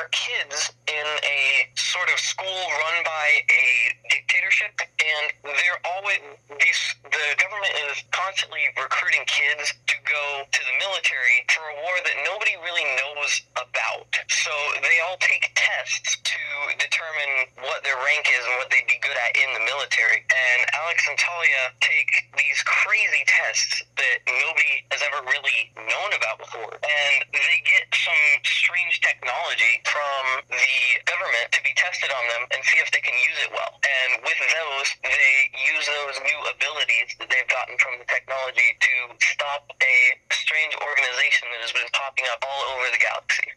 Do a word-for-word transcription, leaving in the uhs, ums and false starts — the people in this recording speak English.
are kids in a sort of school run by a dictatorship, and they're always these. The government is constantly recruiting kids to go to the military for a war that nobody really knows about. So they all take tests to determine what their rank is and what they'd be good at in the military. And Alex and Talia take these crazy tests that nobody has ever really known about before. And they get some strange technology from the government to be tested on them and see if they can use it well. And with those, they use those new abilities that they've gotten from the technology to stop a strange organization that has been popping up all over the galaxy.